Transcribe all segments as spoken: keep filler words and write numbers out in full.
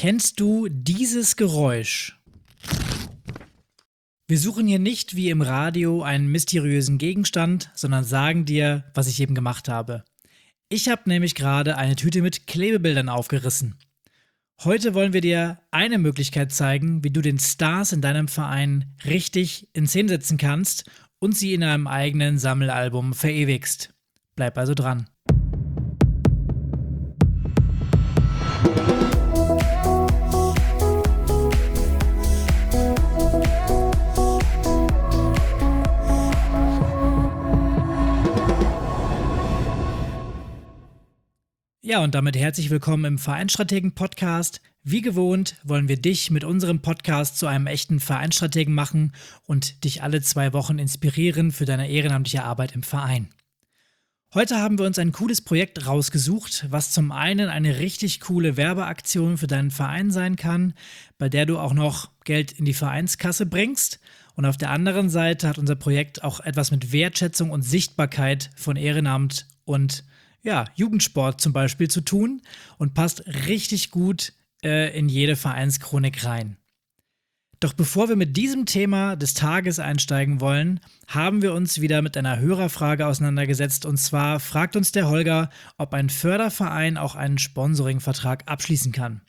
Kennst du dieses Geräusch? Wir suchen hier nicht wie im Radio einen mysteriösen Gegenstand, sondern sagen dir, was ich eben gemacht habe. Ich habe nämlich gerade eine Tüte mit Klebebildern aufgerissen. Heute wollen wir dir eine Möglichkeit zeigen, wie du den Stars in deinem Verein richtig in Szene setzen kannst und sie in einem eigenen Sammelalbum verewigst. Bleib also dran. Ja, und damit herzlich willkommen im Vereinsstrategen-Podcast. Wie gewohnt wollen wir dich mit unserem Podcast zu einem echten Vereinsstrategen machen und dich alle zwei Wochen inspirieren für deine ehrenamtliche Arbeit im Verein. Heute haben wir uns ein cooles Projekt rausgesucht, was zum einen eine richtig coole Werbeaktion für deinen Verein sein kann, bei der du auch noch Geld in die Vereinskasse bringst. Und auf der anderen Seite hat unser Projekt auch etwas mit Wertschätzung und Sichtbarkeit von Ehrenamt und ja, Jugendsport zum Beispiel zu tun und passt richtig gut äh, in jede Vereinschronik rein. Doch bevor wir mit diesem Thema des Tages einsteigen wollen, haben wir uns wieder mit einer Hörerfrage auseinandergesetzt. Und zwar fragt uns der Holger, ob ein Förderverein auch einen Sponsoringvertrag abschließen kann.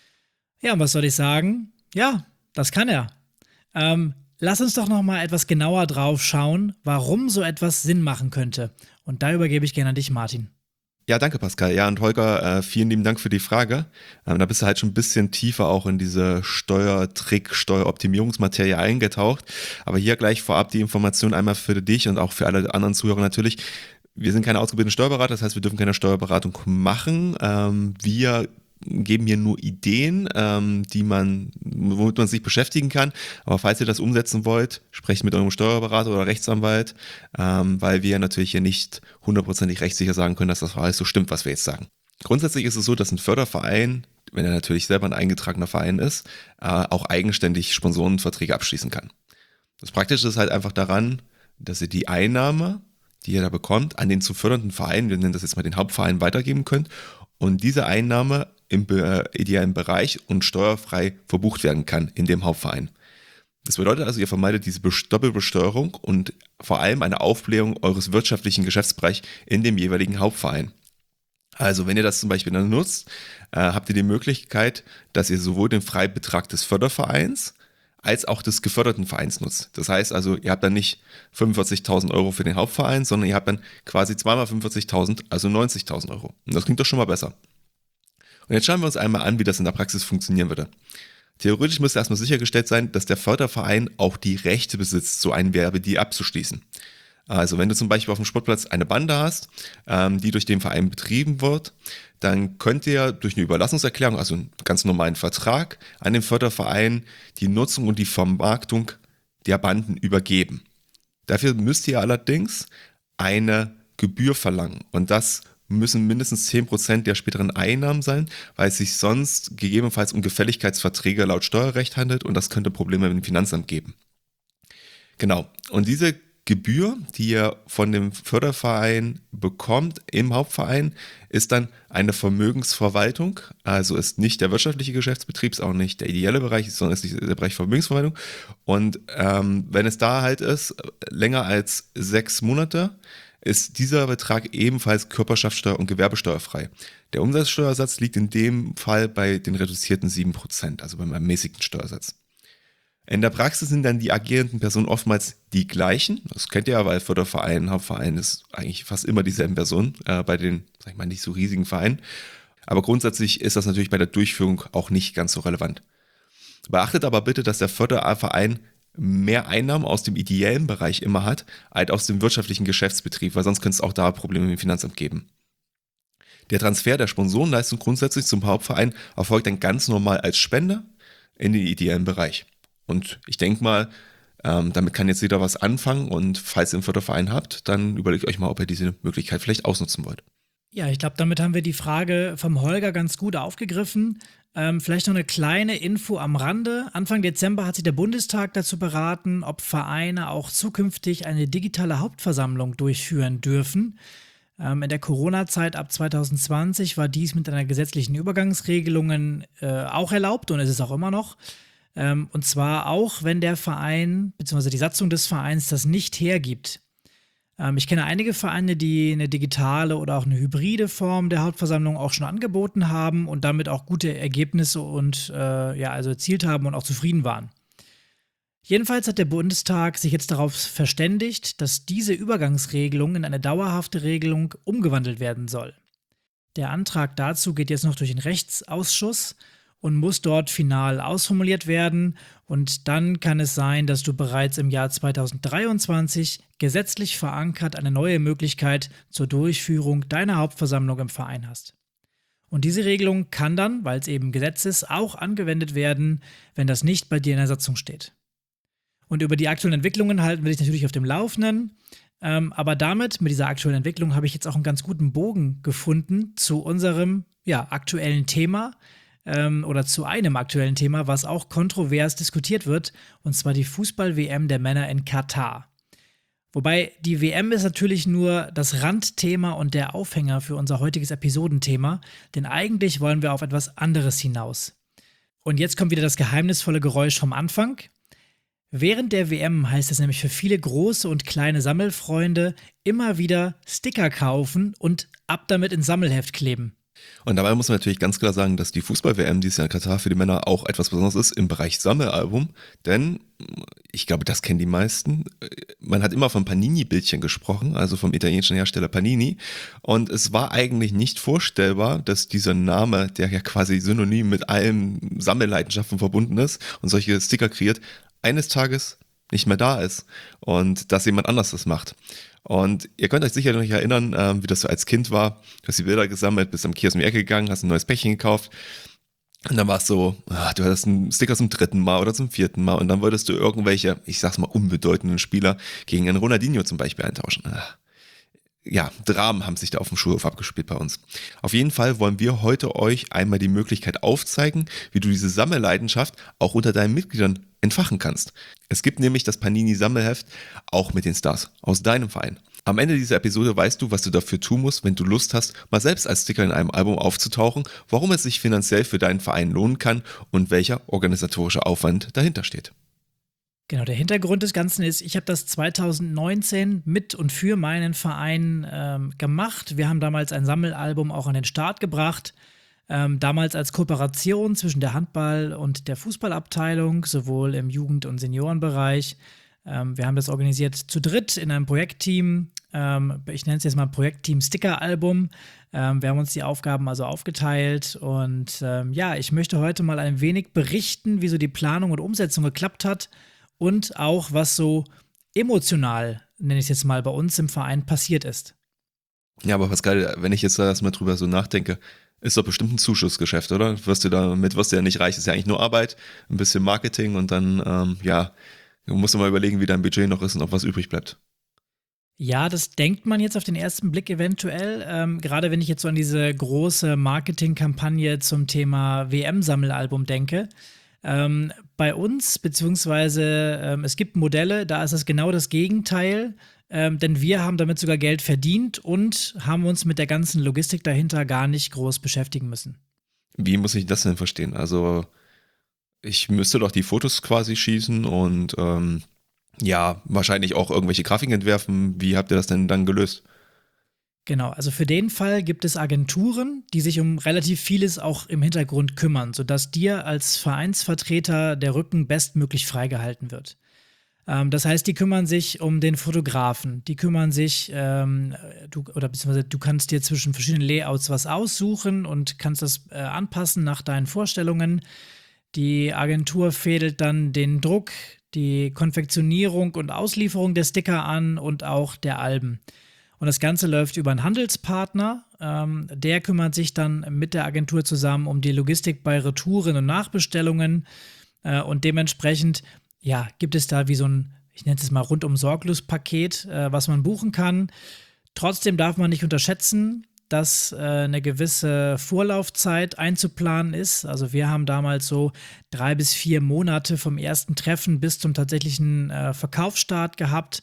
Ja, und was soll ich sagen? Ja, das kann er. Ähm, lass uns doch noch mal etwas genauer drauf schauen, warum so etwas Sinn machen könnte. Und da übergebe ich gerne an dich, Martin. Ja, danke Pascal. Ja, und Holger, äh, vielen lieben Dank für die Frage. Ähm, da bist du halt schon ein bisschen tiefer auch in diese Steuertrick, Steueroptimierungsmaterie eingetaucht. Aber hier gleich vorab die Information einmal für dich und auch für alle anderen Zuhörer natürlich. Wir sind keine ausgebildeten Steuerberater, das heißt, wir dürfen keine Steuerberatung machen. Ähm, wir geben hier nur Ideen, ähm, die man, womit man sich beschäftigen kann. Aber falls ihr das umsetzen wollt, sprecht mit eurem Steuerberater oder Rechtsanwalt, ähm, weil wir natürlich hier nicht hundertprozentig rechtssicher sagen können, dass das alles so stimmt, was wir jetzt sagen. Grundsätzlich ist es so, dass ein Förderverein, wenn er natürlich selber ein eingetragener Verein ist, äh, auch eigenständig Sponsorenverträge abschließen kann. Das Praktische ist halt einfach daran, dass ihr die Einnahme, die ihr da bekommt, an den zu fördernden Verein, wir nennen das jetzt mal den Hauptverein, weitergeben könnt und diese Einnahme im äh, idealen Bereich und steuerfrei verbucht werden kann in dem Hauptverein. Das bedeutet also, ihr vermeidet diese Doppelbesteuerung und vor allem eine Aufblähung eures wirtschaftlichen Geschäftsbereichs in dem jeweiligen Hauptverein. Also wenn ihr das zum Beispiel dann nutzt, äh, habt ihr die Möglichkeit, dass ihr sowohl den Freibetrag des Fördervereins als auch des geförderten Vereins nutzt. Das heißt also, ihr habt dann nicht fünfundvierzigtausend Euro für den Hauptverein, sondern ihr habt dann quasi zweimal fünfundvierzigtausend, also neunzigtausend Euro. Und das klingt doch schon mal besser. Und jetzt schauen wir uns einmal an, wie das in der Praxis funktionieren würde. Theoretisch müsste erstmal sichergestellt sein, dass der Förderverein auch die Rechte besitzt, so einen Werbedeal abzuschließen. Also wenn du zum Beispiel auf dem Sportplatz eine Bande hast, ähm, die durch den Verein betrieben wird, dann könnt ihr durch eine Überlassungserklärung, also einen ganz normalen Vertrag, an den Förderverein die Nutzung und die Vermarktung der Banden übergeben. Dafür müsst ihr allerdings eine Gebühr verlangen und das müssen mindestens zehn Prozent der späteren Einnahmen sein, weil es sich sonst gegebenenfalls um Gefälligkeitsverträge laut Steuerrecht handelt und das könnte Probleme mit dem Finanzamt geben. Genau, und diese Gebühr, die ihr von dem Förderverein bekommt im Hauptverein, ist dann eine Vermögensverwaltung, also ist nicht der wirtschaftliche Geschäftsbetrieb, ist auch nicht der ideelle Bereich, sondern ist der Bereich Vermögensverwaltung. Und ähm, wenn es da halt ist, länger als sechs Monate, ist dieser Betrag ebenfalls Körperschaftssteuer- und gewerbesteuerfrei. Der Umsatzsteuersatz liegt in dem Fall bei den reduzierten sieben Prozent, also beim ermäßigten Steuersatz. In der Praxis sind dann die agierenden Personen oftmals die gleichen. Das kennt ihr ja, weil Förderverein, Hauptverein ist eigentlich fast immer dieselben Personen äh, bei den, sag ich mal, nicht so riesigen Vereinen. Aber grundsätzlich ist das natürlich bei der Durchführung auch nicht ganz so relevant. Beachtet aber bitte, dass der Förderverein mehr Einnahmen aus dem ideellen Bereich immer hat, als aus dem wirtschaftlichen Geschäftsbetrieb, weil sonst könnte es auch da Probleme mit dem Finanzamt geben. Der Transfer der Sponsorenleistung grundsätzlich zum Hauptverein erfolgt dann ganz normal als Spende in den ideellen Bereich. Und ich denke mal, ähm, damit kann jetzt jeder was anfangen und falls ihr einen Förderverein habt, dann überlegt euch mal, ob ihr diese Möglichkeit vielleicht ausnutzen wollt. Ja, ich glaube, damit haben wir die Frage vom Holger ganz gut aufgegriffen. Ähm, vielleicht noch eine kleine Info am Rande. Anfang Dezember hat sich der Bundestag dazu beraten, ob Vereine auch zukünftig eine digitale Hauptversammlung durchführen dürfen. Ähm, in der Corona-Zeit ab zwanzig zwanzig war dies mit einer gesetzlichen Übergangsregelung äh, auch erlaubt und ist es auch immer noch. Ähm, und zwar auch, wenn der Verein bzw. die Satzung des Vereins das nicht hergibt. Ähm, ich kenne einige Vereine, die eine digitale oder auch eine hybride Form der Hauptversammlung auch schon angeboten haben und damit auch gute Ergebnisse und äh, ja, also erzielt haben und auch zufrieden waren. Jedenfalls hat der Bundestag sich jetzt darauf verständigt, dass diese Übergangsregelung in eine dauerhafte Regelung umgewandelt werden soll. Der Antrag dazu geht jetzt noch durch den Rechtsausschuss und muss dort final ausformuliert werden. Und dann kann es sein, dass du bereits im Jahr zwanzig dreiundzwanzig gesetzlich verankert eine neue Möglichkeit zur Durchführung deiner Hauptversammlung im Verein hast. Und diese Regelung kann dann, weil es eben Gesetz ist, auch angewendet werden, wenn das nicht bei dir in der Satzung steht. Und über die aktuellen Entwicklungen halten wir dich natürlich auf dem Laufenden. Ähm, aber damit, mit dieser aktuellen Entwicklung, habe ich jetzt auch einen ganz guten Bogen gefunden zu unserem ja, aktuellen Thema ähm, oder zu einem aktuellen Thema, was auch kontrovers diskutiert wird, und zwar die Fußball-W M der Männer in Katar. Wobei die W M ist natürlich nur das Randthema und der Aufhänger für unser heutiges Episodenthema, denn eigentlich wollen wir auf etwas anderes hinaus. Und jetzt kommt wieder das geheimnisvolle Geräusch vom Anfang. Während der W M heißt es nämlich für viele große und kleine Sammelfreunde immer wieder Sticker kaufen und ab damit ins Sammelheft kleben. Und dabei muss man natürlich ganz klar sagen, dass die Fußball-W M dieses Jahr in Katar für die Männer auch etwas Besonderes ist im Bereich Sammelalbum, denn ich glaube, das kennen die meisten. Man hat immer von Panini-Bildchen gesprochen, also vom italienischen Hersteller Panini, und es war eigentlich nicht vorstellbar, dass dieser Name, der ja quasi synonym mit allen Sammelleidenschaften verbunden ist und solche Sticker kreiert, eines Tages nicht mehr da ist und dass jemand anders das macht. Und ihr könnt euch sicher noch erinnern, äh, wie das so als Kind war. Du hast die Bilder gesammelt, bist am Kiosk um die Ecke gegangen, hast ein neues Päckchen gekauft und dann war es so, ach, du hattest einen Sticker zum dritten Mal oder zum vierten Mal und dann wolltest du irgendwelche, ich sag's mal, unbedeutenden Spieler gegen einen Ronaldinho zum Beispiel eintauschen. Ach. Ja, Dramen haben sich da auf dem Schulhof abgespielt bei uns. Auf jeden Fall wollen wir heute euch einmal die Möglichkeit aufzeigen, wie du diese Sammelleidenschaft auch unter deinen Mitgliedern entfachen kannst. Es gibt nämlich das Panini-Sammelheft auch mit den Stars aus deinem Verein. Am Ende dieser Episode weißt du, was du dafür tun musst, wenn du Lust hast, mal selbst als Sticker in einem Album aufzutauchen, warum es sich finanziell für deinen Verein lohnen kann und welcher organisatorische Aufwand dahinter steht. Genau, der Hintergrund des Ganzen ist, ich habe das zwanzig neunzehn mit und für meinen Verein ähm, gemacht. Wir haben damals ein Sammelalbum auch an den Start gebracht. Ähm, damals als Kooperation zwischen der Handball- und der Fußballabteilung, sowohl im Jugend- und Seniorenbereich. Ähm, wir haben das organisiert zu dritt in einem Projektteam. Ähm, ich nenne es jetzt mal Projektteam Sticker-Album. Ähm, wir haben uns die Aufgaben also aufgeteilt. Und ähm, ja, ich möchte heute mal ein wenig berichten, wie so die Planung und Umsetzung geklappt hat. Und auch, was so emotional, nenne ich es jetzt mal, bei uns im Verein passiert ist. Ja, aber Pascal, wenn ich jetzt erstmal drüber so nachdenke, ist doch bestimmt ein Zuschussgeschäft, oder? Wirst du damit, wirst du ja nicht reich, ist ja eigentlich nur Arbeit, ein bisschen Marketing und dann, ähm, ja, musst du mal überlegen, wie dein Budget noch ist und ob was übrig bleibt. Ja, das denkt man jetzt auf den ersten Blick eventuell. Ähm, gerade wenn ich jetzt so an diese große Marketingkampagne zum Thema W M-Sammelalbum denke. Ähm, bei uns, beziehungsweise ähm, es gibt Modelle, da ist es genau das Gegenteil, ähm, denn wir haben damit sogar Geld verdient und haben uns mit der ganzen Logistik dahinter gar nicht groß beschäftigen müssen. Wie muss ich das denn verstehen? Also ich müsste doch die Fotos quasi schießen und ähm, ja, wahrscheinlich auch irgendwelche Grafiken entwerfen. Wie habt ihr das denn dann gelöst? Genau, also für den Fall gibt es Agenturen, die sich um relativ vieles auch im Hintergrund kümmern, sodass dir als Vereinsvertreter der Rücken bestmöglich freigehalten wird. Ähm, das heißt, die kümmern sich um den Fotografen, die kümmern sich, ähm, du, oder beziehungsweise du kannst dir zwischen verschiedenen Layouts was aussuchen und kannst das äh, anpassen nach deinen Vorstellungen. Die Agentur fädelt dann den Druck, die Konfektionierung und Auslieferung der Sticker an und auch der Alben. Und das Ganze läuft über einen Handelspartner. Ähm, der kümmert sich dann mit der Agentur zusammen um die Logistik bei Retouren und Nachbestellungen. Äh, und dementsprechend ja, gibt es da wie so ein, ich nenne es mal Rundum-Sorglos-Paket, äh, was man buchen kann. Trotzdem darf man nicht unterschätzen, dass äh, eine gewisse Vorlaufzeit einzuplanen ist. Also wir haben damals so drei bis vier Monate vom ersten Treffen bis zum tatsächlichen äh, Verkaufsstart gehabt.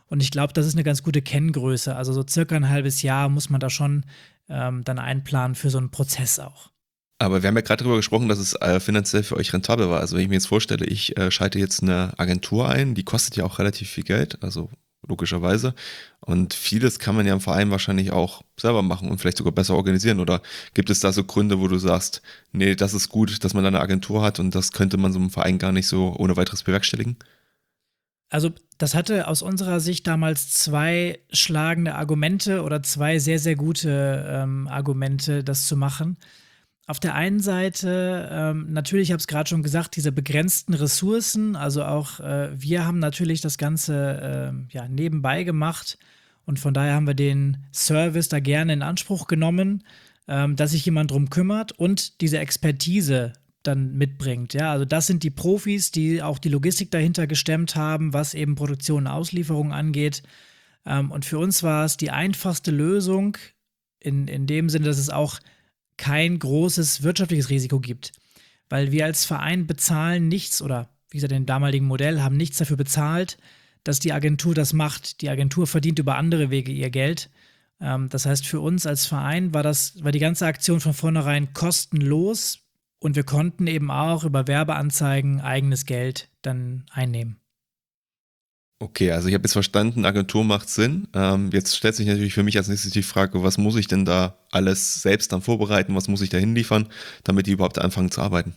Und ich glaube, das ist eine ganz gute Kenngröße. Also so circa ein halbes Jahr muss man da schon ähm, dann einplanen für so einen Prozess auch. Aber wir haben ja gerade darüber gesprochen, dass es äh, finanziell für euch rentabel war. Also wenn ich mir jetzt vorstelle, ich äh, schalte jetzt eine Agentur ein, die kostet ja auch relativ viel Geld, also logischerweise. Und vieles kann man ja im Verein wahrscheinlich auch selber machen und vielleicht sogar besser organisieren. Oder gibt es da so Gründe, wo du sagst, nee, das ist gut, dass man da eine Agentur hat und das könnte man so im Verein gar nicht so ohne weiteres bewerkstelligen? Also das hatte aus unserer Sicht damals zwei schlagende Argumente oder zwei sehr, sehr gute ähm, Argumente, das zu machen. Auf der einen Seite, ähm, natürlich, ich habe es gerade schon gesagt, diese begrenzten Ressourcen, also auch äh, wir haben natürlich das Ganze äh, ja, nebenbei gemacht und von daher haben wir den Service da gerne in Anspruch genommen, ähm, dass sich jemand drum kümmert und diese Expertise dann mitbringt. Ja, also das sind die Profis, die auch die Logistik dahinter gestemmt haben, was eben Produktion und Auslieferung angeht. Ähm, und für uns war es die einfachste Lösung in, in dem Sinne, dass es auch kein großes wirtschaftliches Risiko gibt. Weil wir als Verein bezahlen nichts oder wie gesagt, im damaligen Modell haben nichts dafür bezahlt, dass die Agentur das macht. Die Agentur verdient über andere Wege ihr Geld. Ähm, das heißt, für uns als Verein war das, war die ganze Aktion von vornherein kostenlos und wir konnten eben auch über Werbeanzeigen eigenes Geld dann einnehmen. Okay, also ich habe jetzt verstanden, Agentur macht Sinn. Ähm, jetzt stellt sich natürlich für mich als nächstes die Frage, was muss ich denn da alles selbst dann vorbereiten, was muss ich da hinliefern, damit die überhaupt anfangen zu arbeiten?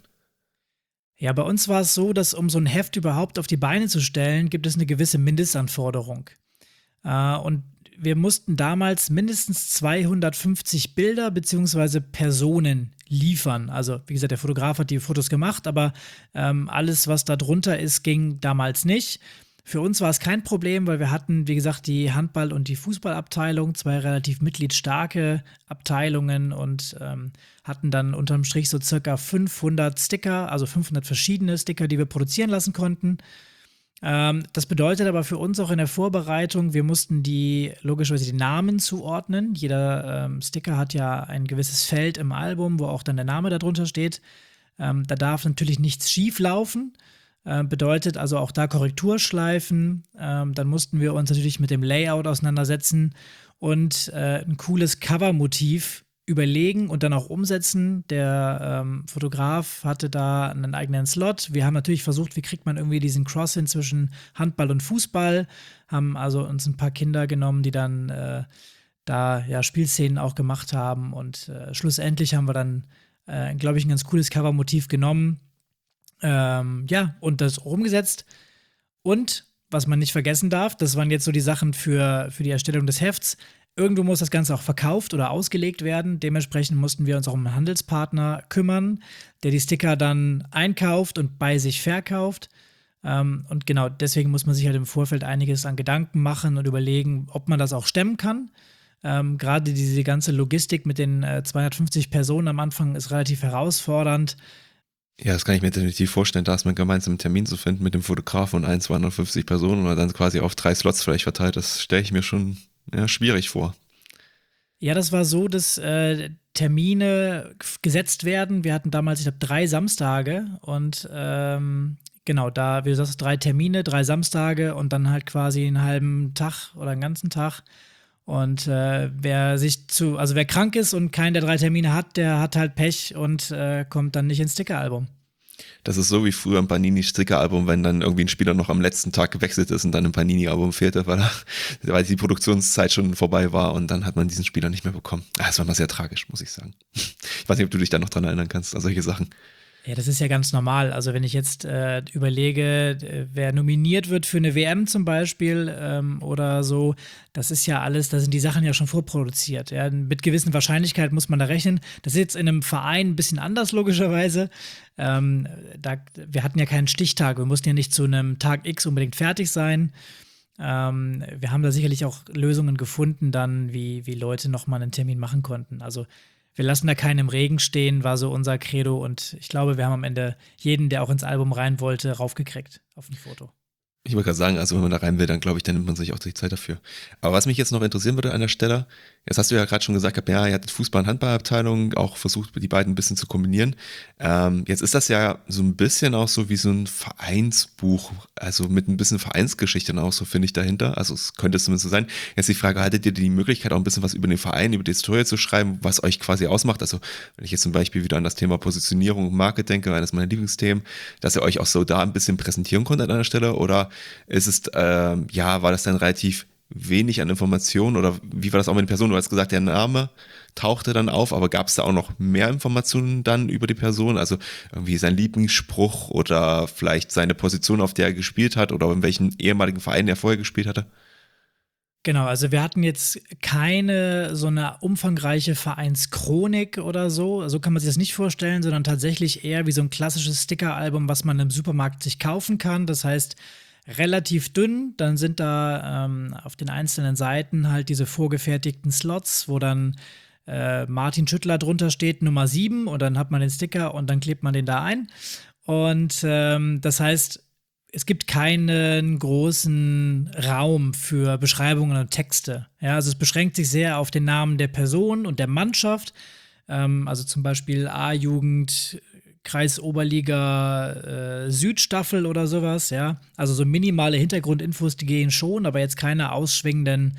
Ja, bei uns war es so, dass um so ein Heft überhaupt auf die Beine zu stellen, gibt es eine gewisse Mindestanforderung. Äh, und wir mussten damals mindestens zweihundertfünfzig Bilder bzw. Personen liefern. Also, wie gesagt, der Fotograf hat die Fotos gemacht, aber ähm, alles, was da drunter ist, ging damals nicht. Für uns war es kein Problem, weil wir hatten, wie gesagt, die Handball- und die Fußballabteilung, zwei relativ mitgliedsstarke Abteilungen und ähm, hatten dann unterm Strich so circa fünfhundert Sticker, also fünfhundert verschiedene Sticker, die wir produzieren lassen konnten. Ähm, das bedeutet aber für uns auch in der Vorbereitung, wir mussten die logischerweise die Namen zuordnen. Jeder ähm, Sticker hat ja ein gewisses Feld im Album, wo auch dann der Name darunter steht. Ähm, da darf natürlich nichts schief laufen. Äh, bedeutet also auch da Korrekturschleifen. Ähm, dann mussten wir uns natürlich mit dem Layout auseinandersetzen und äh, ein cooles Covermotiv überlegen und dann auch umsetzen. Der ähm, Fotograf hatte da einen eigenen Slot. Wir haben natürlich versucht, wie kriegt man irgendwie diesen Cross hin zwischen Handball und Fußball. Haben also uns ein paar Kinder genommen, die dann äh, da ja Spielszenen auch gemacht haben. Und äh, schlussendlich haben wir dann, äh, glaube ich, ein ganz cooles Covermotiv genommen. Ähm, ja, und das umgesetzt. Und was man nicht vergessen darf, das waren jetzt so die Sachen für, für die Erstellung des Hefts. Irgendwo muss das Ganze auch verkauft oder ausgelegt werden. Dementsprechend mussten wir uns auch um einen Handelspartner kümmern, der die Sticker dann einkauft und bei sich verkauft. Ähm, und genau deswegen muss man sich halt im Vorfeld einiges an Gedanken machen und überlegen, ob man das auch stemmen kann. Ähm, Gerade diese ganze Logistik mit den äh, zweihundertfünfzig Personen am Anfang ist relativ herausfordernd. Ja, das kann ich mir definitiv vorstellen, da ist man gemeinsam einen Termin zu finden mit dem Fotografen und ein, zweihundertfünfzig Personen oder dann quasi auf drei Slots vielleicht verteilt. Das stelle ich mir schon ja, schwierig vor. Ja, das war so, dass äh, Termine gesetzt werden. Wir hatten damals, ich glaube, drei Samstage und ähm, genau, da, wie du sagst, drei Termine, drei Samstage und dann halt quasi einen halben Tag oder einen ganzen Tag. Und äh, wer sich zu, also wer krank ist und keinen der drei Termine hat, der hat halt Pech und äh, kommt dann nicht ins Stickeralbum. Das ist so wie früher im Panini-Sticker-Album, wenn dann irgendwie ein Spieler noch am letzten Tag gewechselt ist und dann im Panini-Album fehlte, weil, er, weil die Produktionszeit schon vorbei war und dann hat man diesen Spieler nicht mehr bekommen. Ah, das war mal sehr tragisch, muss ich sagen. Ich weiß nicht, ob du dich da noch dran erinnern kannst an solche Sachen. Ja, das ist ja ganz normal. Also wenn ich jetzt äh, überlege, äh, wer nominiert wird für eine W M zum Beispiel ähm, oder so, das ist ja alles, da sind die Sachen ja schon vorproduziert. Ja? Mit gewissen Wahrscheinlichkeit muss man da rechnen. Das ist jetzt in einem Verein ein bisschen anders, logischerweise. Ähm, da, wir hatten ja keinen Stichtag, wir mussten ja nicht zu einem Tag X unbedingt fertig sein. Ähm, wir haben da sicherlich auch Lösungen gefunden, dann, wie, wie Leute nochmal einen Termin machen konnten. Also wir lassen da keinen im Regen stehen, war so unser Credo. Und ich glaube, wir haben am Ende jeden, der auch ins Album rein wollte, raufgekriegt auf ein Foto. Ich wollte gerade sagen, also wenn man da rein will, dann glaube ich, dann nimmt man sich auch die Zeit dafür. Aber was mich jetzt noch interessieren würde an der Stelle, jetzt hast du ja gerade schon gesagt, gehabt, ja, ihr hattet Fußball- und Handballabteilung, auch versucht, die beiden ein bisschen zu kombinieren. Ähm, jetzt ist das ja so ein bisschen auch so wie so ein Vereinsbuch, also mit ein bisschen Vereinsgeschichte auch so, finde ich, dahinter. Also es könnte es zumindest so sein. Jetzt die Frage, hattet ihr die Möglichkeit, auch ein bisschen was über den Verein, über die Historie zu schreiben, was euch quasi ausmacht? Also wenn ich jetzt zum Beispiel wieder an das Thema Positionierung und Market denke, eines meiner Lieblingsthemen, dass ihr euch auch so da ein bisschen präsentieren konntet an einer Stelle, oder ist es, ähm, ja, war das dann relativ wenig an Informationen, oder wie war das auch mit den Personen? Du hast gesagt, der Name tauchte dann auf, aber gab es da auch noch mehr Informationen dann über die Person? Also irgendwie sein Lieblingsspruch oder vielleicht seine Position, auf der er gespielt hat, oder in welchem ehemaligen Verein er vorher gespielt hatte? Genau, also wir hatten jetzt keine so eine umfangreiche Vereinschronik oder so. So kann man sich das nicht vorstellen, sondern tatsächlich eher wie so ein klassisches Stickeralbum, was man im Supermarkt sich kaufen kann. Das heißt, relativ dünn. Dann sind da ähm, auf den einzelnen Seiten halt diese vorgefertigten Slots, wo dann äh, Martin Schüttler drunter steht, Nummer sieben, und dann hat man den Sticker und dann klebt man den da ein. Und ähm, das heißt, es gibt keinen großen Raum für Beschreibungen und Texte. Ja, also es beschränkt sich sehr auf den Namen der Person und der Mannschaft. Ähm, also zum Beispiel A-Jugend, Kreisoberliga äh, Südstaffel oder sowas, ja. Also so minimale Hintergrundinfos, die gehen schon, aber jetzt keine ausschwingenden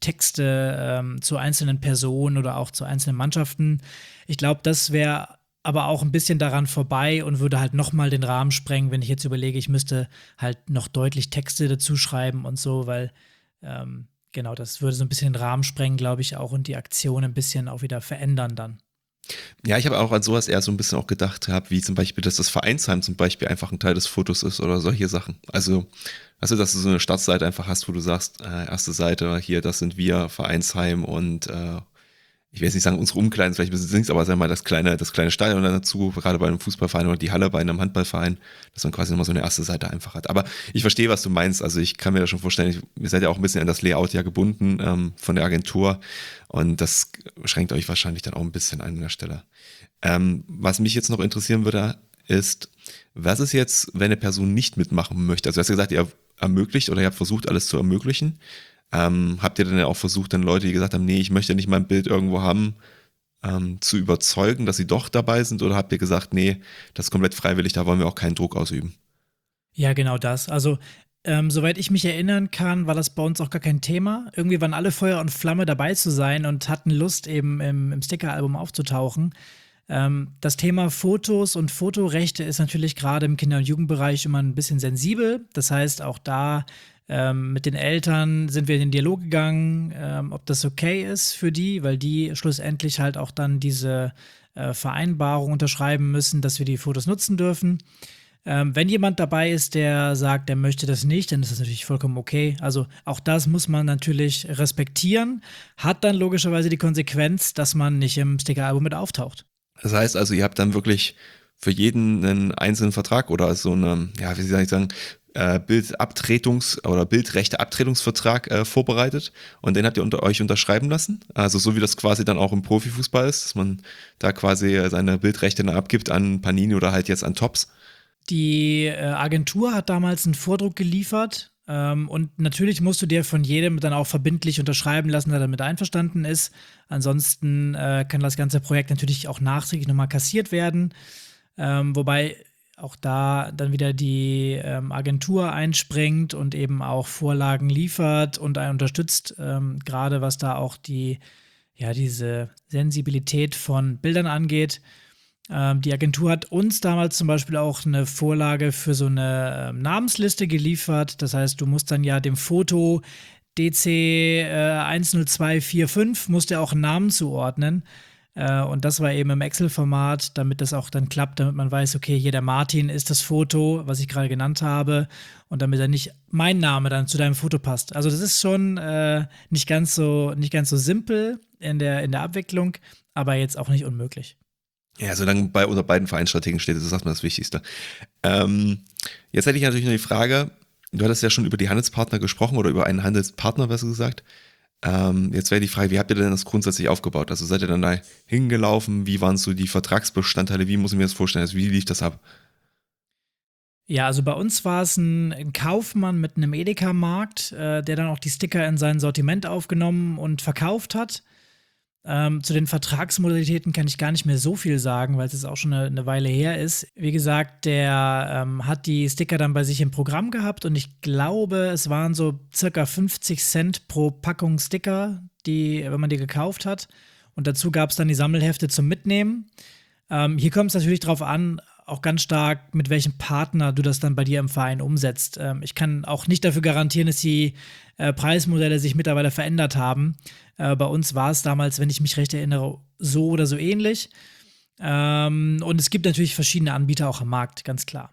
Texte ähm, zu einzelnen Personen oder auch zu einzelnen Mannschaften. Ich glaube, das wäre aber auch ein bisschen daran vorbei und würde halt noch mal den Rahmen sprengen, wenn ich jetzt überlege, ich müsste halt noch deutlich Texte dazu schreiben und so, weil ähm, genau, das würde so ein bisschen den Rahmen sprengen, glaube ich, auch, und die Aktion ein bisschen auch wieder verändern dann. Ja, ich habe auch an sowas eher so ein bisschen auch gedacht gehabt, wie zum Beispiel, dass das Vereinsheim zum Beispiel einfach ein Teil des Fotos ist oder solche Sachen. Also, also dass du so eine Startseite einfach hast, wo du sagst, äh, erste Seite, hier, das sind wir, Vereinsheim, und äh, ich will jetzt nicht sagen, unsere Umkleiden vielleicht ein bisschen Dings, aber sag mal, das kleine, das kleine Stadion dann dazu, gerade bei einem Fußballverein oder die Halle bei einem Handballverein, dass man quasi nochmal so eine erste Seite einfach hat. Aber ich verstehe, was du meinst. Also ich kann mir das schon vorstellen, ich, ihr seid ja auch ein bisschen an das Layout ja gebunden ähm, von der Agentur, und das schränkt euch wahrscheinlich dann auch ein bisschen ein an der Stelle. Ähm, was mich jetzt noch interessieren würde, ist, was ist jetzt, wenn eine Person nicht mitmachen möchte? Also du hast ja gesagt, ihr ermöglicht oder ihr habt versucht, alles zu ermöglichen. Ähm, habt ihr dann ja auch versucht, dann Leute, die gesagt haben, nee, ich möchte nicht mein Bild irgendwo haben, ähm, zu überzeugen, dass sie doch dabei sind? Oder habt ihr gesagt, nee, das ist komplett freiwillig, da wollen wir auch keinen Druck ausüben? Ja, genau das. Also, ähm, soweit ich mich erinnern kann, war das bei uns auch gar kein Thema. Irgendwie waren alle Feuer und Flamme dabei zu sein und hatten Lust, eben im, im Sticker-Album aufzutauchen. Ähm, das Thema Fotos und Fotorechte ist natürlich gerade im Kinder- und Jugendbereich immer ein bisschen sensibel. Das heißt, auch da ähm, mit den Eltern sind wir in den Dialog gegangen, ähm, ob das okay ist für die, weil die schlussendlich halt auch dann diese äh, Vereinbarung unterschreiben müssen, dass wir die Fotos nutzen dürfen. Ähm, wenn jemand dabei ist, der sagt, der möchte das nicht, dann ist das natürlich vollkommen okay. Also auch das muss man natürlich respektieren, hat dann logischerweise die Konsequenz, dass man nicht im Sticker-Album mit auftaucht. Das heißt also, ihr habt dann wirklich für jeden einen einzelnen Vertrag oder so eine, ja, wie soll ich sagen, äh, Bildabtretungs- oder Bildrechte-Abtretungsvertrag äh, vorbereitet, und den habt ihr unter euch unterschreiben lassen. Also so wie das quasi dann auch im Profifußball ist, dass man da quasi seine Bildrechte dann abgibt an Panini oder halt jetzt an Tops. Die äh, Agentur hat damals einen Vordruck geliefert. Ähm, und natürlich musst du dir von jedem dann auch verbindlich unterschreiben lassen, der damit einverstanden ist. Ansonsten äh, kann das ganze Projekt natürlich auch nachträglich nochmal kassiert werden. Ähm, wobei auch da dann wieder die ähm, Agentur einspringt und eben auch Vorlagen liefert und einen unterstützt, ähm, gerade was da auch die, ja, diese Sensibilität von Bildern angeht. Ähm, die Agentur hat uns damals zum Beispiel auch eine Vorlage für so eine ähm, Namensliste geliefert. Das heißt, du musst dann ja dem Foto D C äh, eins null zwei vier fünf musst du auch einen Namen zuordnen. Äh, und das war eben im Excel-Format, damit das auch dann klappt, damit man weiß, okay, hier der Martin ist das Foto, was ich gerade genannt habe, und damit dann nicht mein Name dann zu deinem Foto passt. Also das ist schon äh, nicht ganz so, nicht ganz so simpel in der, in der Abwicklung, aber jetzt auch nicht unmöglich. Ja, solange bei unter beiden Vereinsstrategen steht, ist das erstmal das Wichtigste. Ähm, jetzt hätte ich natürlich noch die Frage, du hattest ja schon über die Handelspartner gesprochen oder über einen Handelspartner, besser gesagt. Ähm, jetzt wäre die Frage, wie habt ihr denn das grundsätzlich aufgebaut? Also seid ihr dann da hingelaufen? Wie waren so die Vertragsbestandteile? Wie muss ich mir das vorstellen? Also wie lief das ab? Ja, also bei uns war es ein, ein Kaufmann mit einem Edeka-Markt, äh, der dann auch die Sticker in sein Sortiment aufgenommen und verkauft hat. Ähm, zu den Vertragsmodalitäten kann ich gar nicht mehr so viel sagen, weil es jetzt auch schon eine, eine Weile her ist. Wie gesagt, der ähm, hat die Sticker dann bei sich im Programm gehabt und ich glaube, es waren so circa fünfzig Cent pro Packung Sticker, die, wenn man die gekauft hat. Und dazu gab es dann die Sammelhefte zum Mitnehmen. Ähm, hier kommt es natürlich drauf an, auch ganz stark, mit welchem Partner du das dann bei dir im Verein umsetzt. Ähm, ich kann auch nicht dafür garantieren, dass die äh, Preismodelle sich mittlerweile verändert haben. Äh, bei uns war es damals, wenn ich mich recht erinnere, so oder so ähnlich. Ähm, und es gibt natürlich verschiedene Anbieter auch am Markt, ganz klar.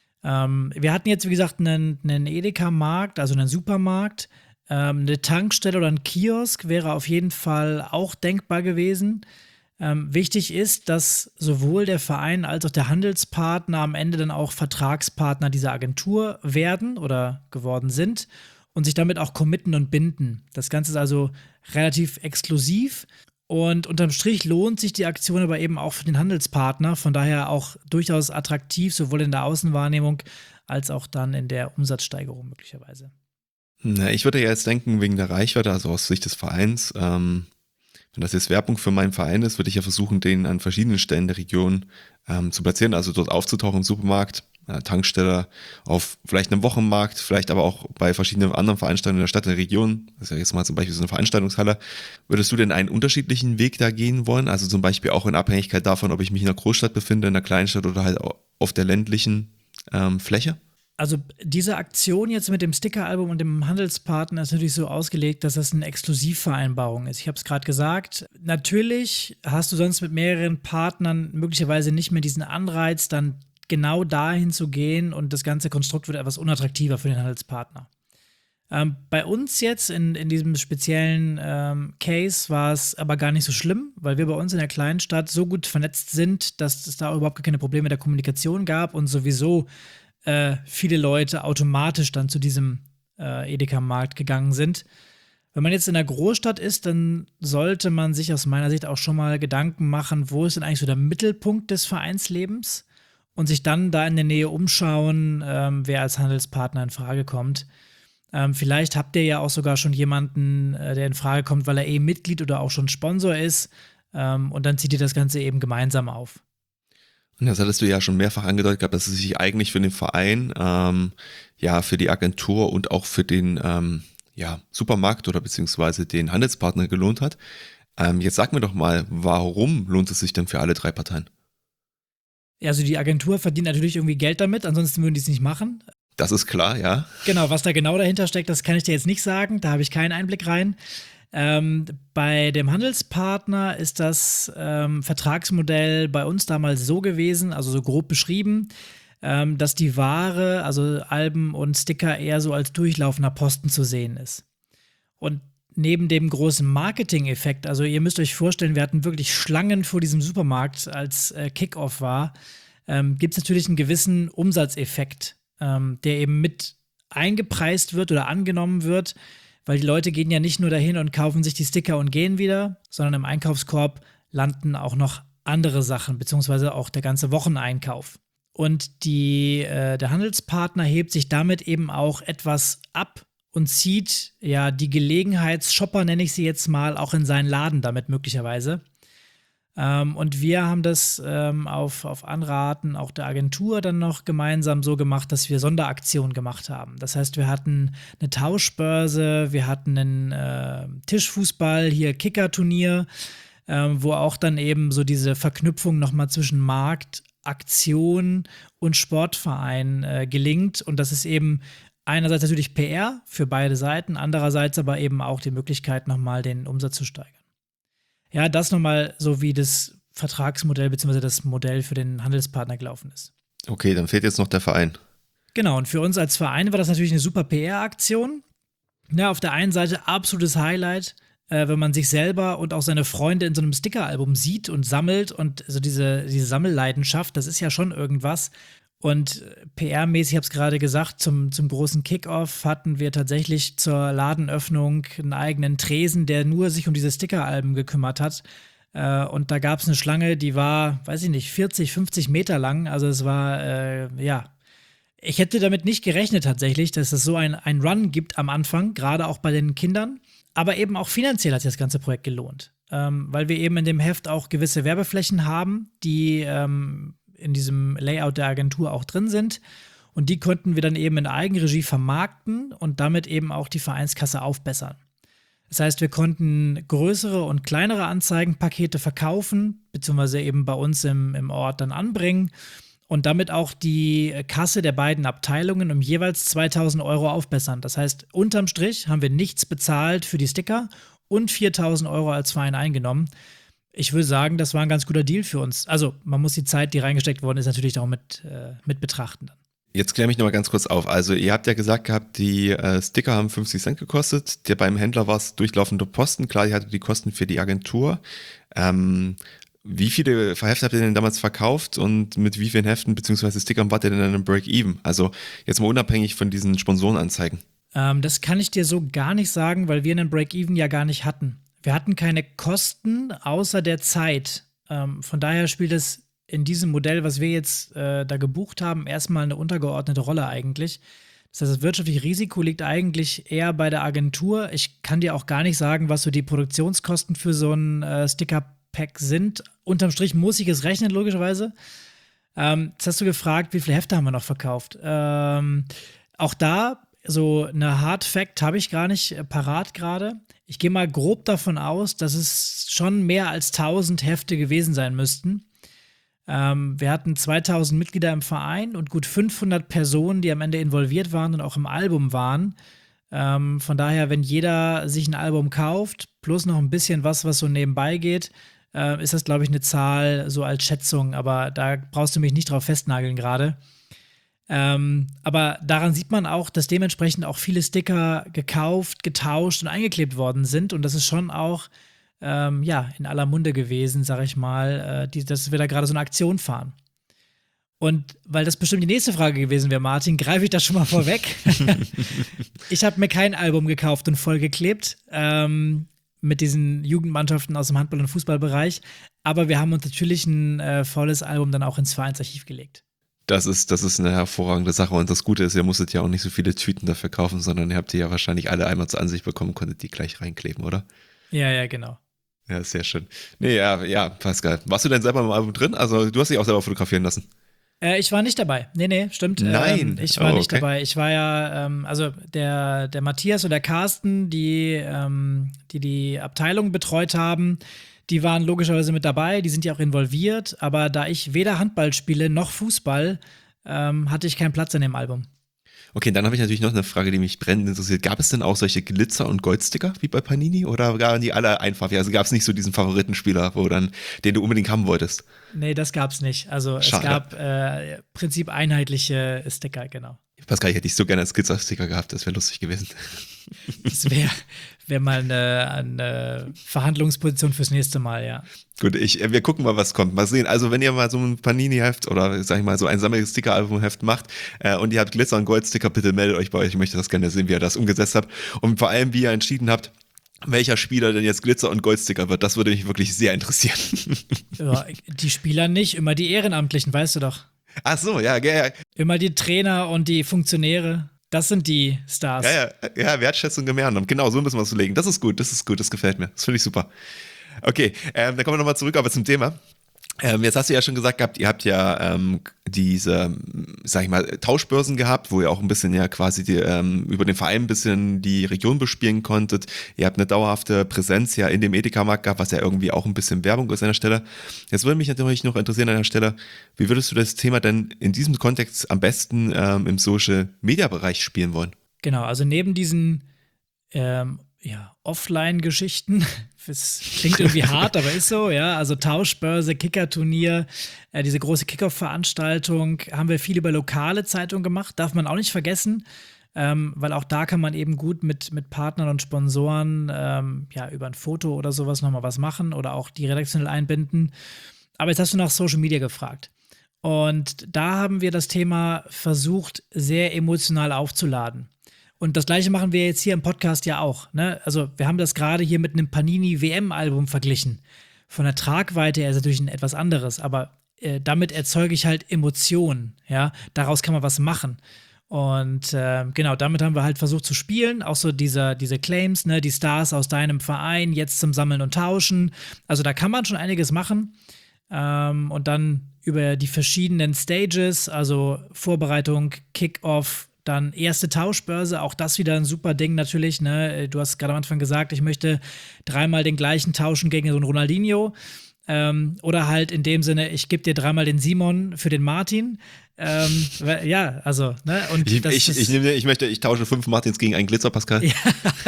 Ähm, wir hatten jetzt, wie gesagt, einen, einen Edeka-Markt, also einen Supermarkt. Ähm, eine Tankstelle oder ein Kiosk wäre auf jeden Fall auch denkbar gewesen. Ähm, wichtig ist, dass sowohl der Verein als auch der Handelspartner am Ende dann auch Vertragspartner dieser Agentur werden oder geworden sind und sich damit auch committen und binden. Das Ganze ist also relativ exklusiv und unterm Strich lohnt sich die Aktion aber eben auch für den Handelspartner, von daher auch durchaus attraktiv, sowohl in der Außenwahrnehmung als auch dann in der Umsatzsteigerung möglicherweise. Na, ich würde ja jetzt denken, wegen der Reichweite, also aus Sicht des Vereins, ähm, wenn das jetzt Werbung für meinen Verein ist, würde ich ja versuchen, den an verschiedenen Stellen der Region ähm, zu platzieren, also dort aufzutauchen im Supermarkt, äh, Tankstelle, auf vielleicht einem Wochenmarkt, vielleicht aber auch bei verschiedenen anderen Veranstaltungen in der Stadt, in der Region. Das ist ja jetzt mal zum Beispiel so eine Veranstaltungshalle. Würdest du denn einen unterschiedlichen Weg da gehen wollen? Also zum Beispiel auch in Abhängigkeit davon, ob ich mich in einer Großstadt befinde, in einer Kleinstadt oder halt auf der ländlichen ähm, Fläche? Also diese Aktion jetzt mit dem Stickeralbum und dem Handelspartner ist natürlich so ausgelegt, dass das eine Exklusivvereinbarung ist. Ich habe es gerade gesagt. Natürlich hast du sonst mit mehreren Partnern möglicherweise nicht mehr diesen Anreiz, dann genau dahin zu gehen und das ganze Konstrukt wird etwas unattraktiver für den Handelspartner. Ähm, bei uns jetzt in, in diesem speziellen ähm, Case war es aber gar nicht so schlimm, weil wir bei uns in der kleinen Stadt so gut vernetzt sind, dass es da überhaupt keine Probleme der Kommunikation gab und sowieso äh, viele Leute automatisch dann zu diesem äh, Edeka-Markt gegangen sind. Wenn man jetzt in der Großstadt ist, dann sollte man sich aus meiner Sicht auch schon mal Gedanken machen, wo ist denn eigentlich so der Mittelpunkt des Vereinslebens und sich dann da in der Nähe umschauen, ähm, wer als Handelspartner in Frage kommt. Ähm, vielleicht habt ihr ja auch sogar schon jemanden, äh, der in Frage kommt, weil er eh Mitglied oder auch schon Sponsor ist. Ähm, und dann zieht ihr das Ganze eben gemeinsam auf. Und das hattest du ja schon mehrfach angedeutet gehabt, dass es sich eigentlich für den Verein, ähm, ja, für die Agentur und auch für den ähm, ja, Supermarkt oder beziehungsweise den Handelspartner gelohnt hat. Ähm, jetzt sag mir doch mal, warum lohnt es sich denn für alle drei Parteien? Ja, also die Agentur verdient natürlich irgendwie Geld damit, ansonsten würden die es nicht machen. Das ist klar, ja. Genau, was da genau dahinter steckt, das kann ich dir jetzt nicht sagen, da habe ich keinen Einblick rein. Ähm, bei dem Handelspartner ist das ähm, Vertragsmodell bei uns damals so gewesen, also so grob beschrieben, ähm, dass die Ware, also Alben und Sticker, eher so als durchlaufender Posten zu sehen ist. Und neben dem großen Marketing-Effekt, also ihr müsst euch vorstellen, wir hatten wirklich Schlangen vor diesem Supermarkt, als äh, Kickoff war, ähm, gibt es natürlich einen gewissen Umsatzeffekt, ähm, der eben mit eingepreist wird oder angenommen wird, weil die Leute gehen ja nicht nur dahin und kaufen sich die Sticker und gehen wieder, sondern im Einkaufskorb landen auch noch andere Sachen, beziehungsweise auch der ganze Wocheneinkauf. Und die, äh, der Handelspartner hebt sich damit eben auch etwas ab und zieht ja die Gelegenheitsshopper, nenne ich sie jetzt mal, auch in seinen Laden damit möglicherweise. Ähm, und wir haben das ähm, auf, auf Anraten auch der Agentur dann noch gemeinsam so gemacht, dass wir Sonderaktionen gemacht haben. Das heißt, wir hatten eine Tauschbörse, wir hatten einen äh, Tischfußball, hier Kickerturnier, äh, wo auch dann eben so diese Verknüpfung nochmal zwischen Markt, Aktion und Sportverein äh, gelingt. Und das ist eben einerseits natürlich P R für beide Seiten, andererseits aber eben auch die Möglichkeit, nochmal den Umsatz zu steigern. Ja, das nochmal so, wie das Vertragsmodell bzw. das Modell für den Handelspartner gelaufen ist. Okay, dann fehlt jetzt noch der Verein. Genau, und für uns als Verein war das natürlich eine super P R-Aktion. Ja, auf der einen Seite absolutes Highlight, äh, wenn man sich selber und auch seine Freunde in so einem Stickeralbum sieht und sammelt und so diese, diese Sammelleidenschaft, das ist ja schon irgendwas. Und P R-mäßig, ich habe es gerade gesagt, zum, zum großen Kickoff hatten wir tatsächlich zur Ladenöffnung einen eigenen Tresen, der nur sich um diese Stickeralben gekümmert hat. Äh, und da gab es eine Schlange, die war, weiß ich nicht, vierzig, fünfzig Meter lang. Also es war, äh, ja, Ich hätte damit nicht gerechnet tatsächlich, dass es so ein, ein Run gibt am Anfang, gerade auch bei den Kindern. Aber eben auch finanziell hat sich das ganze Projekt gelohnt. Ähm, weil wir eben in dem Heft auch gewisse Werbeflächen haben, die ähm, in diesem Layout der Agentur auch drin sind. Und die konnten wir dann eben in Eigenregie vermarkten und damit eben auch die Vereinskasse aufbessern. Das heißt, wir konnten größere und kleinere Anzeigenpakete verkaufen, beziehungsweise eben bei uns im, im Ort dann anbringen und damit auch die Kasse der beiden Abteilungen um jeweils zweitausend Euro aufbessern. Das heißt, unterm Strich haben wir nichts bezahlt für die Sticker und viertausend Euro als Verein eingenommen. Ich würde sagen, das war ein ganz guter Deal für uns. Also man muss die Zeit, die reingesteckt worden ist, natürlich auch mit, äh, mit betrachten dann. Jetzt kläre mich noch mal ganz kurz auf. Also ihr habt ja gesagt gehabt, die äh, Sticker haben fünfzig Cent gekostet. Der beim Händler war es durchlaufende Posten. Klar, ihr hattet die Kosten für die Agentur. Ähm, wie viele Hefte habt ihr denn damals verkauft und mit wie vielen Heften bzw. Stickern wart ihr denn dann im Break-Even? Also jetzt mal unabhängig von diesen Sponsorenanzeigen. Ähm, das kann ich dir so gar nicht sagen, weil wir einen Break-Even ja gar nicht hatten. Wir hatten keine Kosten außer der Zeit. Ähm, von daher spielt es in diesem Modell, was wir jetzt äh, da gebucht haben, erstmal eine untergeordnete Rolle eigentlich. Das heißt, das wirtschaftliche Risiko liegt eigentlich eher bei der Agentur. Ich kann dir auch gar nicht sagen, was so die Produktionskosten für so ein äh, Sticker-Pack sind. Unterm Strich muss ich es rechnen, logischerweise. Ähm, jetzt hast du gefragt, wie viele Hefte haben wir noch verkauft? Ähm, auch da, so eine Hard Fact habe ich gar nicht äh, parat gerade. Ich gehe mal grob davon aus, dass es schon mehr als tausend Hefte gewesen sein müssten. Ähm, wir hatten zweitausend Mitglieder im Verein und gut fünfhundert Personen, die am Ende involviert waren und auch im Album waren. Ähm, von daher, wenn jeder sich ein Album kauft, plus noch ein bisschen was, was so nebenbei geht, äh, ist das, glaube ich, eine Zahl so als Schätzung. Aber da brauchst du mich nicht drauf festnageln gerade. Ähm, aber daran sieht man auch, dass dementsprechend auch viele Sticker gekauft, getauscht und eingeklebt worden sind. Und das ist schon auch Ähm, ja, in aller Munde gewesen, sag ich mal, äh, die, dass wir da gerade so eine Aktion fahren. Und weil das bestimmt die nächste Frage gewesen wäre, Martin, greife ich das schon mal vorweg. Ich habe mir kein Album gekauft und vollgeklebt ähm, mit diesen Jugendmannschaften aus dem Handball- und Fußballbereich. Aber wir haben uns natürlich ein äh, volles Album dann auch ins Vereinsarchiv gelegt. Das ist, das ist eine hervorragende Sache und das Gute ist, ihr musstet ja auch nicht so viele Tüten dafür kaufen, sondern ihr habt die ja wahrscheinlich alle einmal zur Ansicht bekommen, konntet die gleich reinkleben, oder? Ja, ja, genau. Ja, sehr schön. Nee, ja, ja, Pascal. Warst du denn selber im Album drin? Also, du hast dich auch selber fotografieren lassen. Äh, ich war nicht dabei. Nee, nee, stimmt. Nein. Ähm, ich war Oh, nicht okay. dabei. Ich war ja, ähm, also der, der Matthias und der Carsten, die, ähm, die die Abteilung betreut haben, die waren logischerweise mit dabei, die sind ja auch involviert, aber da ich weder Handball spiele noch Fußball, ähm, hatte ich keinen Platz in dem Album. Okay, dann habe ich natürlich noch eine Frage, die mich brennend interessiert. Gab es denn auch solche Glitzer- und Goldsticker wie bei Panini oder waren die alle einfach? Also gab es nicht so diesen Favoritenspieler, wo dann, den du unbedingt haben wolltest? Nee, das gab's nicht. Also Schade. es gab äh, im Prinzip einheitliche Sticker, genau. Pascal, ich hätte dich so gerne als Glitzer-Sticker gehabt, das wäre lustig gewesen. Das wäre wär mal eine, eine Verhandlungsposition fürs nächste Mal, ja. Gut, ich, wir gucken mal, was kommt. Mal sehen. Also, wenn ihr mal so ein Panini-Heft oder, sag ich mal, so ein Sammel-Sticker-Album-Heft macht äh, und ihr habt Glitzer- und Goldsticker, bitte meldet euch bei euch. Ich möchte das gerne sehen, wie ihr das umgesetzt habt. Und vor allem, wie ihr entschieden habt, welcher Spieler denn jetzt Glitzer- und Goldsticker wird. Das würde mich wirklich sehr interessieren. Ja, die Spieler nicht, immer die Ehrenamtlichen, weißt du doch. Ach so, ja, ja, ja. Immer die Trainer und die Funktionäre. Das sind die Stars. Ja, ja, ja, Wertschätzung im Ehrenamt. Genau, so müssen wir es legen. Das ist gut, das ist gut, das gefällt mir. Das finde ich super. Okay, ähm, dann kommen wir nochmal zurück, aber zum Thema. Ähm, jetzt hast du ja schon gesagt gehabt, ihr habt ja ähm, diese, sag ich mal, Tauschbörsen gehabt, wo ihr auch ein bisschen ja quasi die, ähm, über den Verein ein bisschen die Region bespielen konntet. Ihr habt eine dauerhafte Präsenz ja in dem Edeka-Markt gehabt, was ja irgendwie auch ein bisschen Werbung ist an der Stelle. Jetzt würde mich natürlich noch interessieren an der Stelle, wie würdest du das Thema denn in diesem Kontext am besten ähm, im Social-Media-Bereich spielen wollen? Genau, also neben diesen ähm, ja, Offline-Geschichten, das klingt irgendwie hart, aber ist so, ja, also Tauschbörse, Kickerturnier, äh, diese große Kickoff-Veranstaltung, haben wir viel über lokale Zeitungen gemacht, darf man auch nicht vergessen, ähm, weil auch da kann man eben gut mit, mit Partnern und Sponsoren ähm, ja, über ein Foto oder sowas nochmal was machen oder auch die redaktionell einbinden. Aber jetzt hast du nach Social Media gefragt. Und da haben wir das Thema versucht, sehr emotional aufzuladen. Und das Gleiche machen wir jetzt hier im Podcast ja auch. Ne? Also wir haben das gerade hier mit einem Panini-W M-Album verglichen. Von der Tragweite her ist natürlich ein etwas anderes, aber äh, damit erzeuge ich halt Emotionen, ja, daraus kann man was machen. Und äh, genau, damit haben wir halt versucht zu spielen, auch so diese, diese Claims, ne, die Stars aus deinem Verein jetzt zum Sammeln und Tauschen. Also da kann man schon einiges machen. Ähm, und dann über die verschiedenen Stages, also Vorbereitung, Kick-Off, dann erste Tauschbörse, auch das wieder ein super Ding natürlich, ne? Du hast gerade am Anfang gesagt, ich möchte dreimal den gleichen tauschen gegen so einen Ronaldinho. Ähm, oder halt in dem Sinne, ich gebe dir dreimal den Simon für den Martin. Ähm, ja, also, ne? Und ich, das, ich, das, ich, nehme, ich möchte, ich tausche fünf Martins gegen einen Glitzer, Pascal. Ja.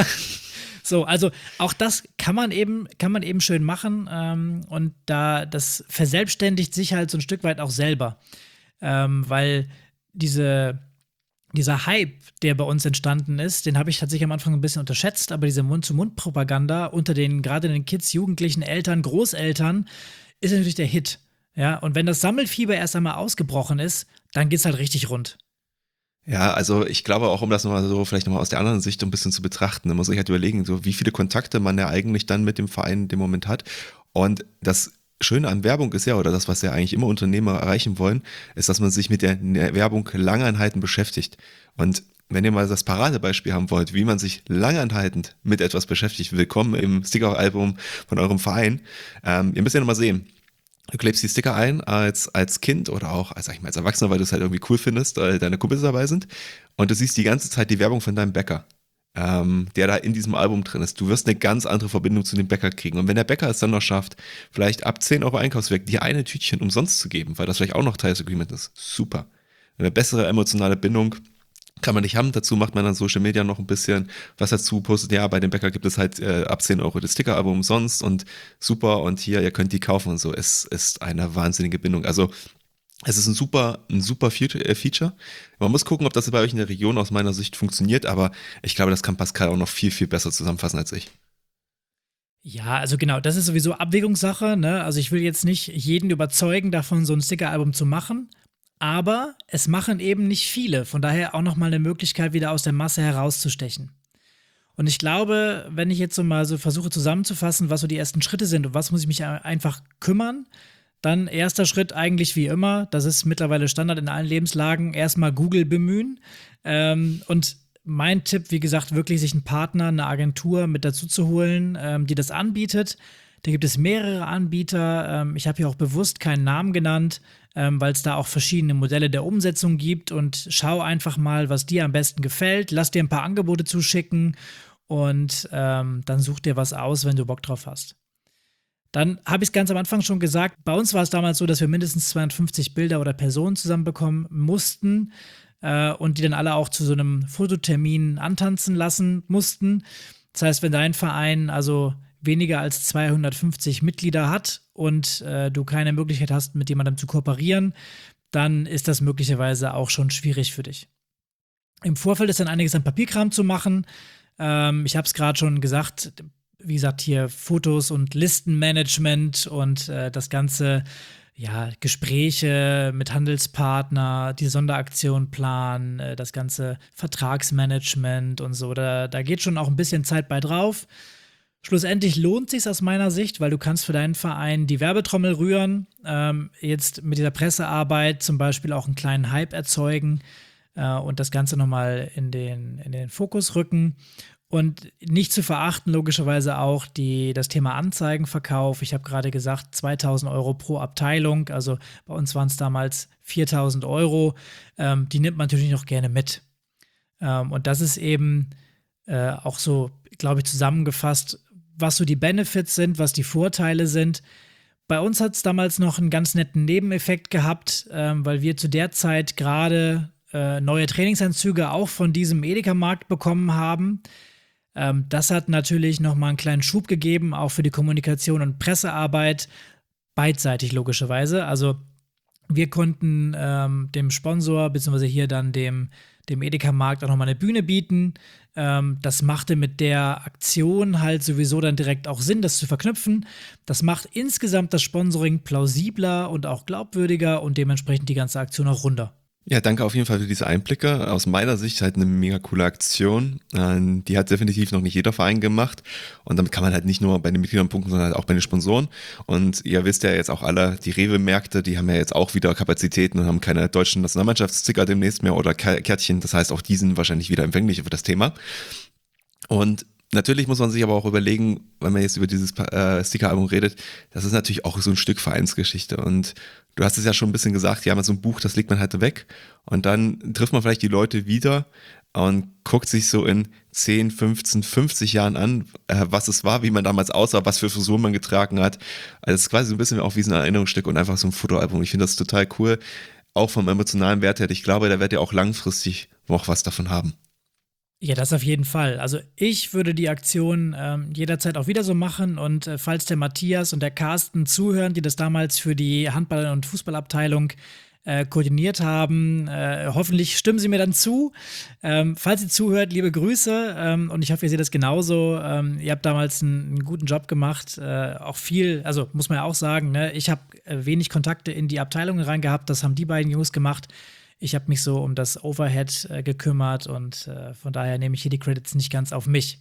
So, also auch das kann man eben, kann man eben schön machen. Ähm, und da, das verselbstständigt sich halt so ein Stück weit auch selber. Ähm, weil diese, dieser Hype, der bei uns entstanden ist, den habe ich tatsächlich am Anfang ein bisschen unterschätzt, aber diese Mund-zu-Mund-Propaganda unter den, gerade den Kids, Jugendlichen, Eltern, Großeltern, ist natürlich der Hit. Ja, und wenn das Sammelfieber erst einmal ausgebrochen ist, dann geht's halt richtig rund. Ja, also ich glaube auch, um das nochmal so vielleicht nochmal aus der anderen Sicht ein bisschen zu betrachten, da muss ich halt überlegen, so wie viele Kontakte man ja eigentlich dann mit dem Verein in dem Moment hat. Und das Schöne an Werbung ist ja, oder das, was ja eigentlich immer Unternehmer erreichen wollen, ist, dass man sich mit der Werbung langanhaltend beschäftigt. Und wenn ihr mal das Paradebeispiel haben wollt, wie man sich langanhaltend mit etwas beschäftigt, willkommen im Sticker-Album von eurem Verein. Ähm, ihr müsst ja nochmal sehen. Du klebst die Sticker ein als, als Kind oder auch als, sag ich mal, als Erwachsener, weil du es halt irgendwie cool findest, weil deine Kumpels dabei sind. Und du siehst die ganze Zeit die Werbung von deinem Bäcker, ähm, der da in diesem Album drin ist. Du wirst eine ganz andere Verbindung zu dem Bäcker kriegen. Und wenn der Bäcker es dann noch schafft, vielleicht ab zehn Euro Einkaufswert dir eine Tütchen umsonst zu geben, weil das vielleicht auch noch Teil des Agreements ist, super. Eine bessere emotionale Bindung kann man nicht haben. Dazu macht man dann Social Media noch ein bisschen was dazu, postet, ja, bei dem Bäcker gibt es halt äh, ab zehn Euro das Sticker-Album umsonst und super und hier, ihr könnt die kaufen und so. Es ist eine wahnsinnige Bindung. Also es ist ein super, ein super Feature. Man muss gucken, ob das bei euch in der Region aus meiner Sicht funktioniert, aber ich glaube, das kann Pascal auch noch viel, viel besser zusammenfassen als ich. Ja, also genau, das ist sowieso Abwägungssache, ne? Also ich will jetzt nicht jeden überzeugen, davon so ein Sticker-Album zu machen. Aber es machen eben nicht viele. Von daher auch nochmal eine Möglichkeit, wieder aus der Masse herauszustechen. Und ich glaube, wenn ich jetzt so mal so versuche zusammenzufassen, was so die ersten Schritte sind und was muss ich mich einfach kümmern, dann erster Schritt eigentlich wie immer, das ist mittlerweile Standard in allen Lebenslagen, erstmal Google bemühen. Ähm, und mein Tipp, wie gesagt, wirklich sich einen Partner, eine Agentur mit dazu zu holen, ähm, die das anbietet. Da gibt es mehrere Anbieter. Ähm, ich habe hier auch bewusst keinen Namen genannt, ähm, weil es da auch verschiedene Modelle der Umsetzung gibt. Und schau einfach mal, was dir am besten gefällt. Lass dir ein paar Angebote zuschicken und ähm, dann such dir was aus, wenn du Bock drauf hast. Dann habe ich es ganz am Anfang schon gesagt, bei uns war es damals so, dass wir mindestens zweihundertfünfzig Bilder oder Personen zusammenbekommen mussten äh, und die dann alle auch zu so einem Fototermin antanzen lassen mussten. Das heißt, wenn dein Verein also weniger als zweihundertfünfzig Mitglieder hat und äh, du keine Möglichkeit hast, mit jemandem zu kooperieren, dann ist das möglicherweise auch schon schwierig für dich. Im Vorfeld ist dann einiges an Papierkram zu machen. Ähm, ich habe es gerade schon gesagt, wie gesagt, hier Fotos und Listenmanagement und äh, das ganze, ja, Gespräche mit Handelspartner, die Sonderaktion planen, äh, das ganze Vertragsmanagement und so. Da, da geht schon auch ein bisschen Zeit bei drauf. Schlussendlich lohnt sich aus meiner Sicht, weil du kannst für deinen Verein die Werbetrommel rühren, ähm, jetzt mit dieser Pressearbeit zum Beispiel auch einen kleinen Hype erzeugen äh, und das Ganze nochmal in den, in den Fokus rücken. Und nicht zu verachten, logischerweise auch die, das Thema Anzeigenverkauf. Ich habe gerade gesagt, zweitausend Euro pro Abteilung. Also bei uns waren es damals viertausend Euro. Ähm, die nimmt man natürlich noch gerne mit. Ähm, und das ist eben äh, auch so, glaube ich, zusammengefasst, was so die Benefits sind, was die Vorteile sind. Bei uns hat es damals noch einen ganz netten Nebeneffekt gehabt, ähm, weil wir zu der Zeit gerade äh, neue Trainingsanzüge auch von diesem Edeka-Markt bekommen haben. Ähm, das hat natürlich nochmal einen kleinen Schub gegeben, auch für die Kommunikation und Pressearbeit, beidseitig logischerweise. Also wir konnten ähm, dem Sponsor, beziehungsweise hier dann dem, dem Edeka-Markt auch nochmal eine Bühne bieten. Ähm, das machte mit der Aktion halt sowieso dann direkt auch Sinn, das zu verknüpfen. Das macht insgesamt das Sponsoring plausibler und auch glaubwürdiger und dementsprechend die ganze Aktion auch runder. Ja, danke auf jeden Fall für diese Einblicke. Aus meiner Sicht halt eine mega coole Aktion. Ähm, Die hat definitiv noch nicht jeder Verein gemacht. Und damit kann man halt nicht nur bei den Mitgliedern punkten, sondern halt auch bei den Sponsoren. Und ihr wisst ja jetzt auch alle, die Rewe-Märkte, die haben ja jetzt auch wieder Kapazitäten und haben keine deutschen Nationalmannschaftssticker demnächst mehr oder Kärtchen. Das heißt, auch die sind wahrscheinlich wieder empfänglich für das Thema. Und natürlich muss man sich aber auch überlegen, wenn man jetzt über dieses äh, Sticker-Album redet, das ist natürlich auch so ein Stück Vereinsgeschichte. Und du hast es ja schon ein bisschen gesagt, ja, so ein Buch, das legt man halt weg. Und dann trifft man vielleicht die Leute wieder und guckt sich so in zehn, fünfzehn, fünfzig Jahren an, äh, was es war, wie man damals aussah, was für Frisuren man getragen hat. Also es ist quasi so ein bisschen auch wie so ein Erinnerungsstück und einfach so ein Fotoalbum. Ich finde das total cool, auch vom emotionalen Wert her. Ich glaube, da werdet ihr auch langfristig noch was davon haben. Ja, das auf jeden Fall. Also ich würde die Aktion ähm, jederzeit auch wieder so machen und äh, falls der Matthias und der Carsten zuhören, die das damals für die Handball- und Fußballabteilung äh, koordiniert haben, äh, hoffentlich stimmen sie mir dann zu. Ähm, falls ihr zuhört, liebe Grüße ähm, und ich hoffe, ihr seht das genauso. Ähm, ihr habt damals einen, einen guten Job gemacht, äh, auch viel, also muss man ja auch sagen, ne? Ich habe äh, wenig Kontakte in die Abteilungen rein gehabt, das haben die beiden Jungs gemacht. Ich habe mich so um das Overhead äh, gekümmert und äh, von daher nehme ich hier die Credits nicht ganz auf mich.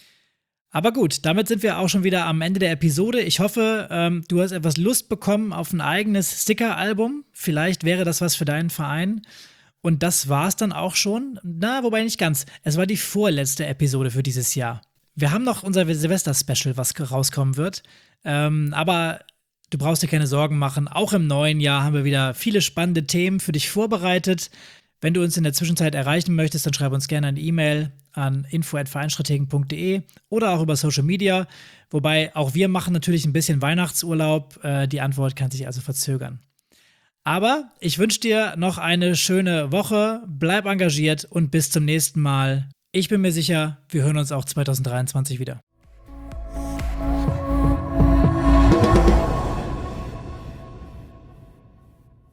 Aber gut, damit sind wir auch schon wieder am Ende der Episode. Ich hoffe, ähm, du hast etwas Lust bekommen auf ein eigenes Sticker-Album. Vielleicht wäre das was für deinen Verein. Und das war's dann auch schon. Na, wobei nicht ganz. Es war die vorletzte Episode für dieses Jahr. Wir haben noch unser Silvester-Special, was rauskommen wird. Ähm, aber du brauchst dir keine Sorgen machen. Auch im neuen Jahr haben wir wieder viele spannende Themen für dich vorbereitet. Wenn du uns in der Zwischenzeit erreichen möchtest, dann schreib uns gerne eine E-Mail an info at vereinsstrategen punkt de oder auch über Social Media. Wobei auch wir machen natürlich ein bisschen Weihnachtsurlaub. Äh, die Antwort kann sich also verzögern. Aber ich wünsche dir noch eine schöne Woche. Bleib engagiert und bis zum nächsten Mal. Ich bin mir sicher, wir hören uns auch zwanzig dreiundzwanzig wieder.